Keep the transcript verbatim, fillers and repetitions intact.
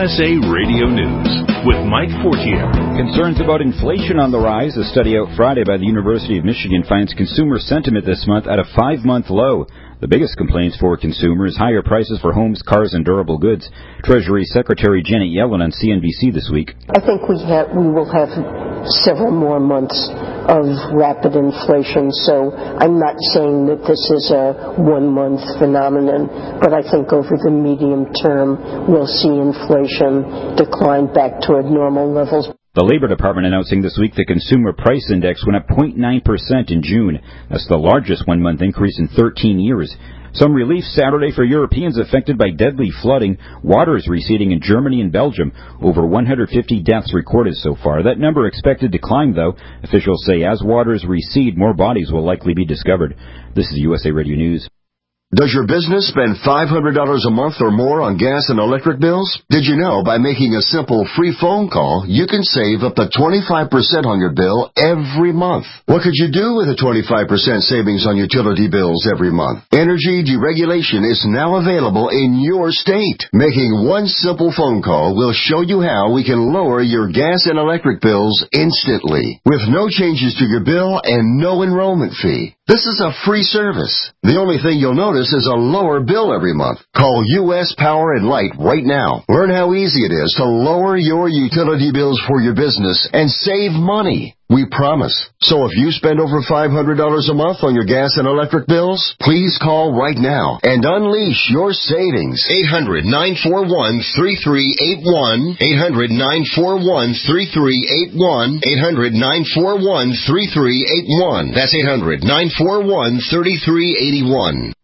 S A Radio News with Mike Fortier. Concerns about inflation on the rise. A study out Friday by the University of Michigan finds consumer sentiment this month at a five-month low. The biggest complaints for consumers, higher prices for homes, cars, and durable goods. Treasury Secretary Janet Yellen on C N B C this week. I think we have, we will have several more months of rapid inflation, so I'm not saying that this is a one-month phenomenon, but I think over the medium term we'll see inflation decline back toward normal levels. The Labor Department announcing this week the Consumer Price Index went up zero point nine percent in June. That's the largest one-month increase in thirteen years. Some relief Saturday for Europeans affected by deadly flooding. Water is receding in Germany and Belgium. Over one hundred fifty deaths recorded so far. That number expected to climb, though. Officials say as waters recede, more bodies will likely be discovered. This is U S A Radio News. Does your business spend five hundred dollars a month or more on gas and electric bills? Did you know by making a simple free phone call, you can save up to twenty-five percent on your bill every month? What could you do with a twenty-five percent savings on utility bills every month? Energy deregulation is now available in your state. Making one simple phone call will show you how we can lower your gas and electric bills instantly, with no changes to your bill and no enrollment fee. This is a free service. The only thing you'll notice is a lower bill every month. Call U S Power and Light right now. Learn how easy it is to lower your utility bills for your business and save money. We promise. So if you spend over five hundred dollars a month on your gas and electric bills, please call right now and unleash your savings. eight hundred, nine four one, three three eight one. eight hundred, nine four one, three three eight one. eight hundred, nine four one, three three eight one. That's eight hundred, nine four one, three three eight one.